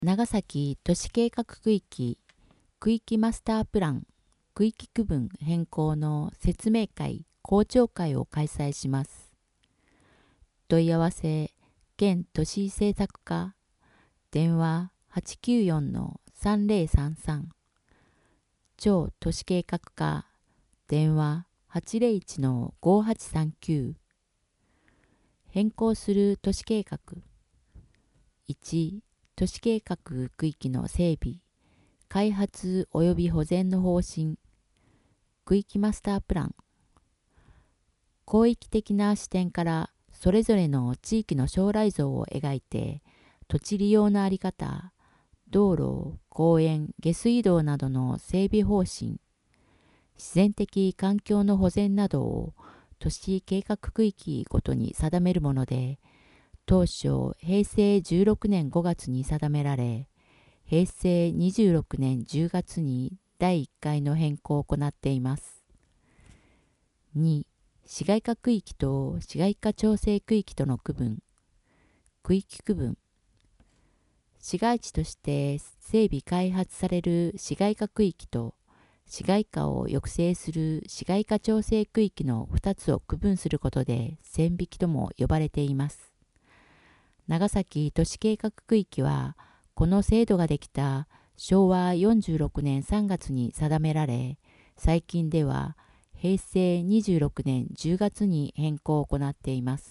長崎都市計画区域マスタープラン区域区分変更の説明会公聴会を開催します。問い合わせ県都市政策課電話894-3033町都市計画課電話801-5839変更する都市計画1都市計画区域の整備開発及び保全の方針区域マスタープラン広域的な視点からそれぞれの地域の将来像を描いて土地利用の在り方道路公園下水道などの整備方針自然的環境の保全などを都市計画区域ごとに定めるもので当初平成16年5月に定められ平成26年10月に第1回の変更を行っています。2. 市街化区域と市街化調整区域との区分区域区分市街地として整備開発される市街化区域と市街化を抑制する市街化調整区域の2つを区分することで線引きとも呼ばれています。長崎都市計画区域はこの制度ができた昭和46年3月に定められ最近では平成26年10月に変更を行っています。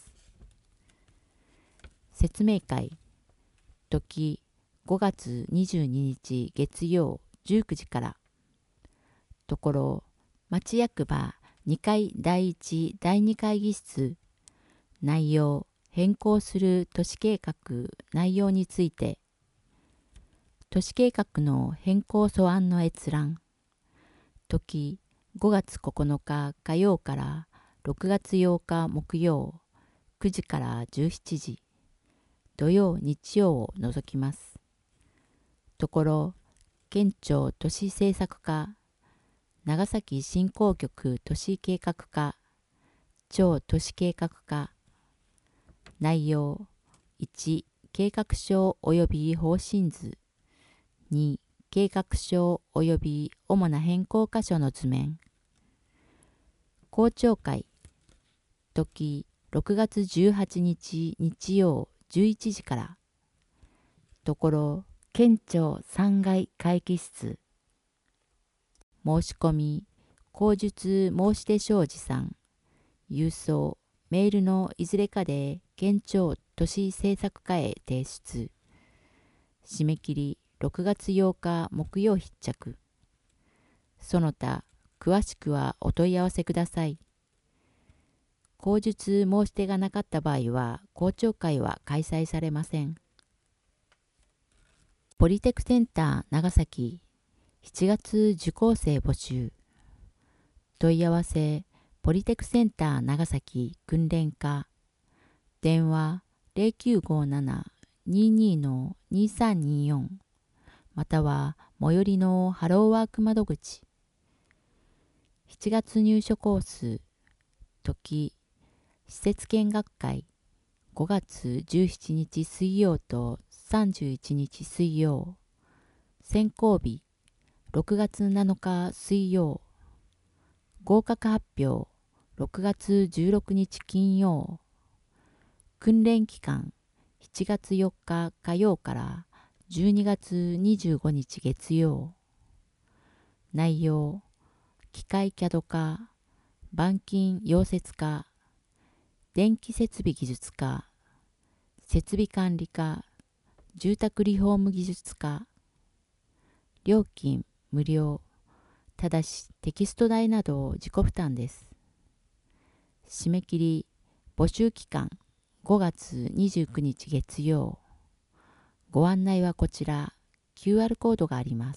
説明会時5月22日月曜19時からところ町役場2階第1第2会議室内容変更する都市計画内容について都市計画の変更素案の閲覧時5月9日火曜から6月8日木曜9時から17時土曜日曜を除きます。ところ県庁都市政策課長崎振興局都市計画課町都市計画課内容1計画書及び方針図2計画書及び主な変更箇所の図面公聴会時6月18日日曜11時からところ県庁3階会議室申し込み口述申し出書持参郵送メールのいずれかで県庁都市政策課へ提出締め切り6月8日木曜必着その他詳しくはお問い合わせください。口述申し出がなかった場合は公聴会は開催されません。ポリテクセンター長崎7月受講生募集問い合わせポリテクセンター長崎訓練課電話0957-22-2324または最寄りのハローワーク窓口7月入所コース時施設見学会5月17日水曜と31日水曜選考日6月7日水曜合格発表6月16日金曜訓練期間7月4日火曜から12月25日月曜内容機械CAD科板金溶接科電気設備技術科設備管理科住宅リフォーム技術科料金無料ただしテキスト代など自己負担です。締め切り募集期間5月29日月曜ご案内はこちら QR コードがあります。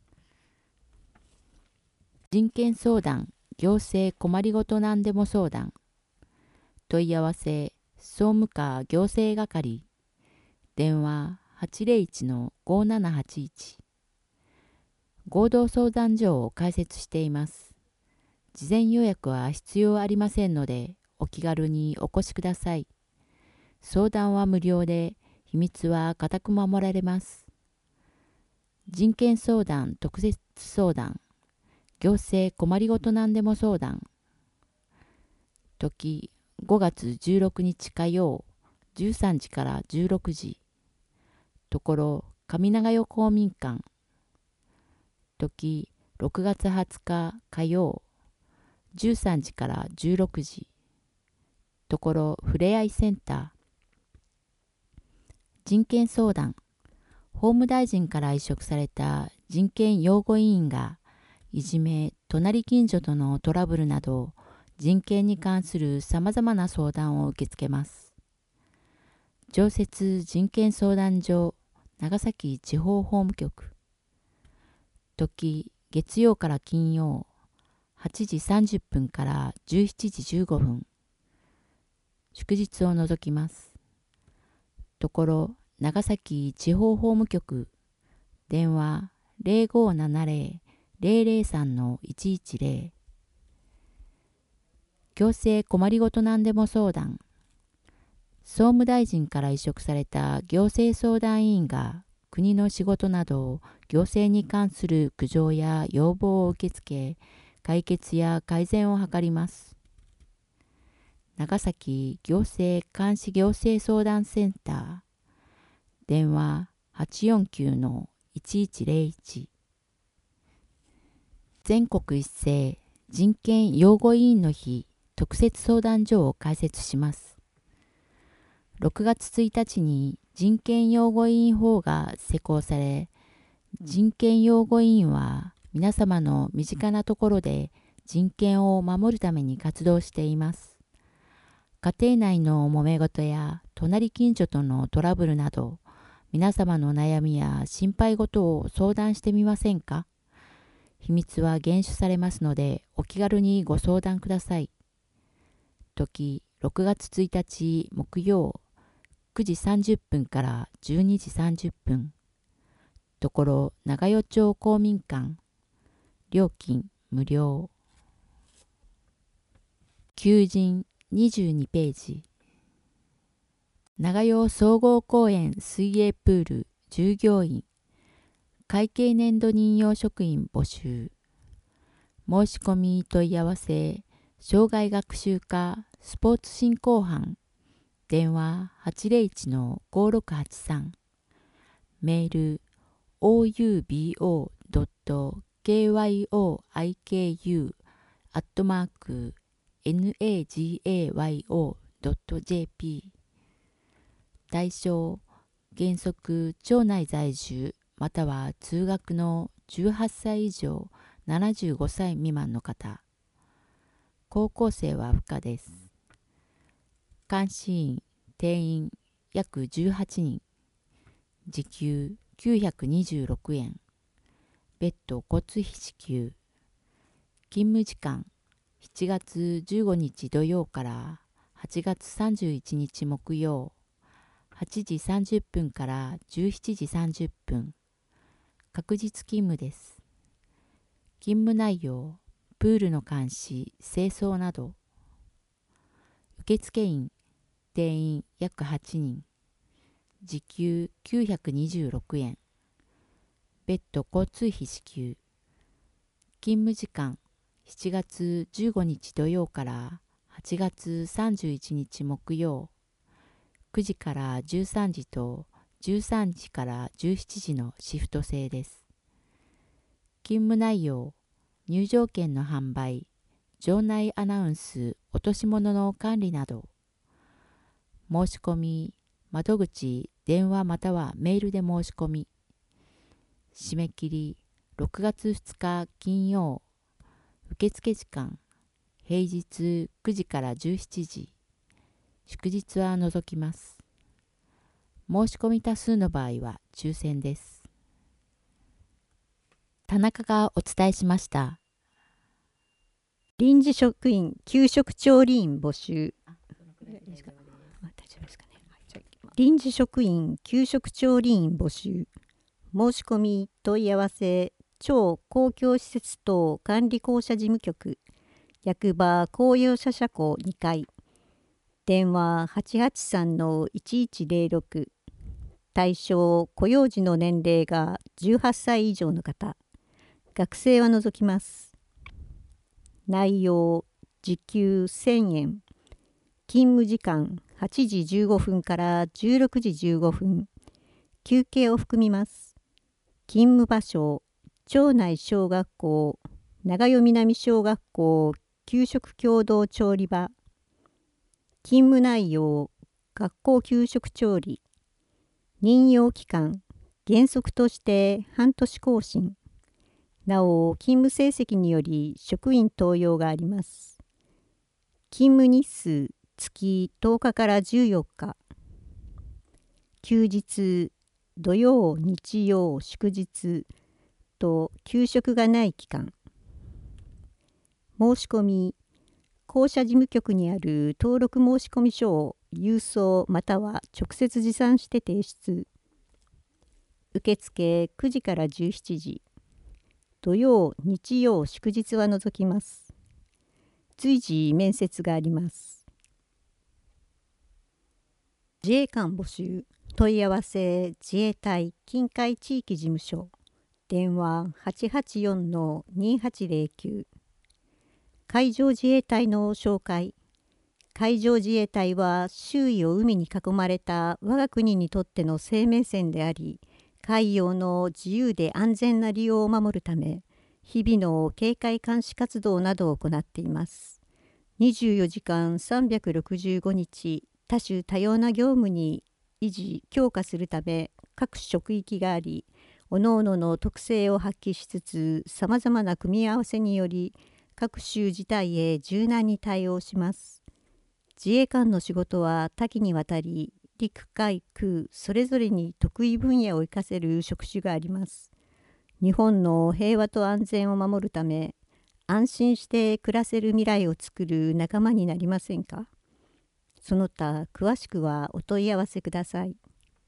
人権相談行政困りごとなんでも相談問い合わせ総務課行政係電話801-5781合同相談所を開設しています。事前予約は必要ありませんのでお気軽にお越しください。相談は無料で秘密は固く守られます。 人権相談特設相談、行政困りごとなんでも相談。時5月16日火曜13時から16時。ところ上長代公民館。時6月20日火曜13時から16時。ところふれあいセンター。人権相談。法務大臣から委嘱された人権擁護委員がいじめ、隣近所とのトラブルなど人権に関するさまざまな相談を受け付けます。常設人権相談所長崎地方法務局。時月曜から金曜8時30分から17時15分。祝日を除きます。ところ長崎地方法務局。電話0570-003-110。行政困りごとなんでも相談。総務大臣から委嘱された行政相談委員が国の仕事など行政に関する苦情や要望を受け付け、解決や改善を図ります。長崎行政監視行政相談センター。電話849-1101。全国一斉人権擁護委員の日特設相談所を開設します。6月1日に人権擁護委員法が施行され、人権擁護委員は皆様の身近なところで人権を守るために活動しています。家庭内の揉め事や隣近所とのトラブルなど、皆様の悩みや心配事を相談してみませんか？秘密は厳守されますので、お気軽にご相談ください。時6月1日木曜9時30分から12時30分。ところ長代町公民館。料金無料。求人22ページ。長代総合公園水泳プール従業員会計年度任用職員募集。申し込み問い合わせ障害学習課スポーツ振興班。電話801-5683。メール oubo.kyu@nagayo.jp。 対象原則町内在住または通学の18歳以上75歳未満の方。高校生は不可です。監視員定員約18人。時給926円。別途交通費支給。勤務時間7月15日土曜から8月31日木曜8時30分から17時30分。確実勤務です。勤務内容プールの監視清掃など。受付員定員約8人。時給926円。別途交通費支給。勤務時間7月15日土曜から8月31日木曜9時から13時と13時から17時のシフト制です。勤務内容入場券の販売、場内アナウンス落とし物の管理など。申し込み窓口電話またはメールで申し込み。締め切り6月2日金曜。受付時間平日9時から17時。祝日は除きます。申し込み多数の場合は抽選です。田中がお伝えしました。 臨時職員給食調理員募集。臨時職員給食調理員募集。申し込み問い合わせ町公共施設等管理公社事務局役場公用車車庫2階。電話883-1106。 対象雇用時の年齢が18歳以上の方、学生は除きます。内容時給1000円、勤務時間8時15分から16時15分、休憩を含みます。勤務場所町内小学校、長与南小学校給食共同調理場。勤務内容学校給食調理。任用期間原則として半年更新。なお勤務成績により職員登用があります。勤務日数月10日から14日。休日土曜日曜祝日と給食がない期間。申し込み公社事務局にある登録申込書を郵送または直接持参して提出。受付9時から17時。土曜日曜祝日は除きます。随時面接があります。自衛官募集。問い合わせ自衛隊近海地域事務所。電話884-2809。海上自衛隊の紹介。海上自衛隊は周囲を海に囲まれた我が国にとっての生命線であり、海洋の自由で安全な利用を守るため、日々の警戒監視活動などを行っています。24時間365日、多種多様な業務に維持・強化するため、各職域があり、各々の特性を発揮しつつ、さまざまな組み合わせにより、各種事態へ柔軟に対応します。自衛官の仕事は多岐にわたり、陸海空それぞれに得意分野を生かせる職種があります。日本の平和と安全を守るため、安心して暮らせる未来を作る仲間になりませんか？その他詳しくはお問い合わせください。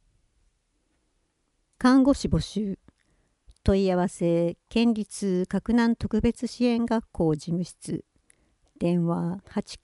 看護師募集。問い合わせ県立郭南特別支援学校事務室。電話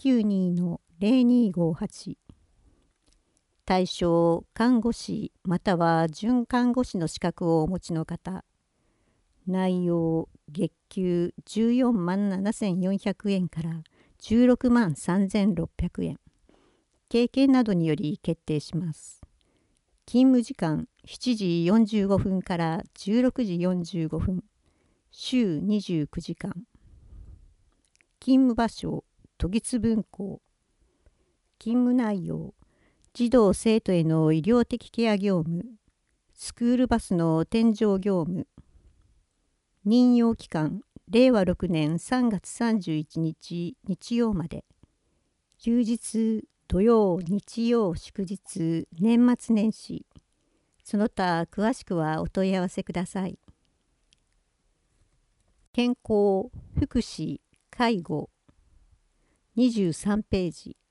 892-0258。対象看護師または準看護師の資格をお持ちの方。内容月給14万7400円から16万3600円。経験などにより決定します。勤務時間7時45分から16時45分。週29時間。勤務場所都立分校。勤務内容児童生徒への医療的ケア業務。スクールバスの添乗業務。任用期間令和6年3月31日日曜まで。休日土曜日曜祝日年末年始。その他詳しくはお問い合わせください。健康福祉介護23ページ。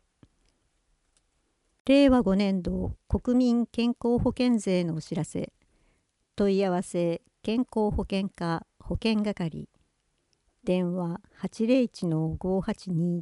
令和5年度国民健康保険税のお知らせ。問い合わせ健康保険課保険係。電話801-5821。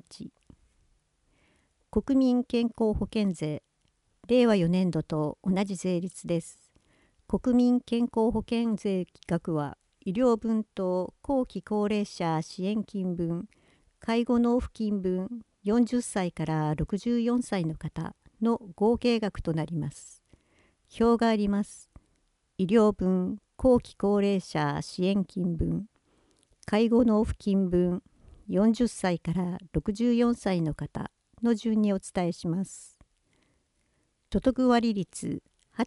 国民健康保険税令和4年度と同じ税率です。国民健康保険税額は医療分と後期高齢者支援金分、介護納付金分40歳から64歳の方の合計額となります。表があります。医療分、後期高齢者支援金分、介護納付金分40歳から64歳の方の順にお伝えします。所得割率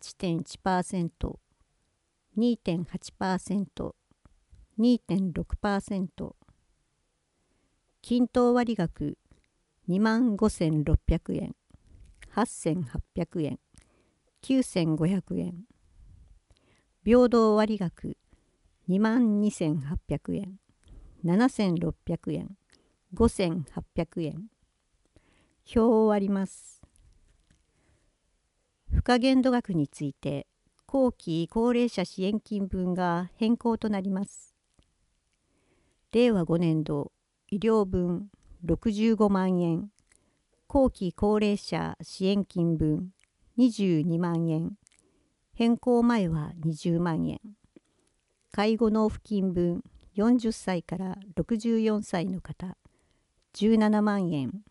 8.1%、2.8%、2.6%。均等割額25,600円、8,800円、9,500円。平等割額22,800円、7,600円、5,800円。表を割ります。付加限度額について、後期高齢者支援金分が変更となります。令和5年度医療分65万円、後期高齢者支援金分22万円、 変更前は20万円。介護納付金分40歳から64歳の方、17万円。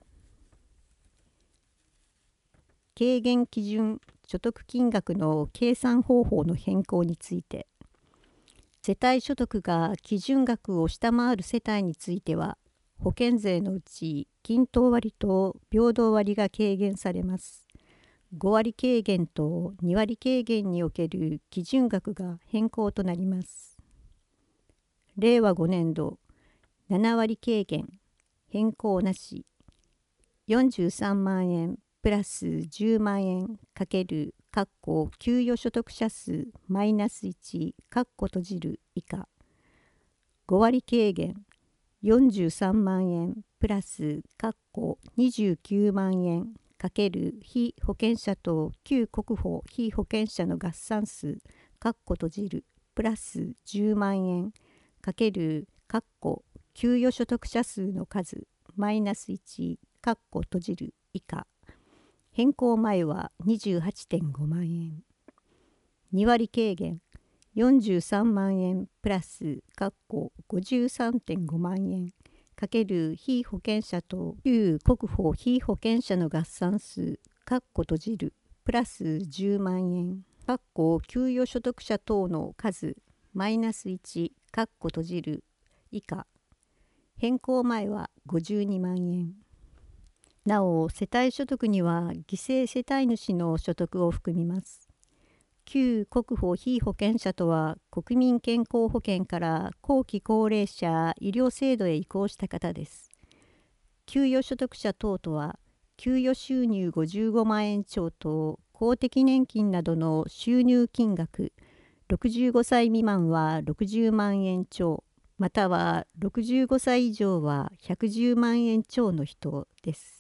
軽減基準所得金額の計算方法の変更について、世帯所得が基準額を下回る世帯については、保険税のうち均等割と平等割が軽減されます。5割軽減と2割軽減における基準額が変更となります。令和5年度7割軽減変更なし43万円プラス10万円かける給与所得者数マイナス1閉じる以下5割軽減43万円プラス29万円かける被保険者と旧国保被保険者の合算数閉じるプラス10万円かける給与所得者数の数マイナス1閉じる以下変更前は 28.5 万円2割軽減43万円プラス53.5万円かける被保険者と旧国保被保険者の合算数閉じるプラス10万円給与所得者等の数マイナス1閉じる以下変更前は52万円。なお世帯所得には犠牲世帯主の所得を含みます。旧国保被保険者とは国民健康保険から後期高齢者医療制度へ移行した方です。給与所得者等とは給与収入55万円超と公的年金などの収入金額65歳未満は60万円超または65歳以上は110万円超の人です。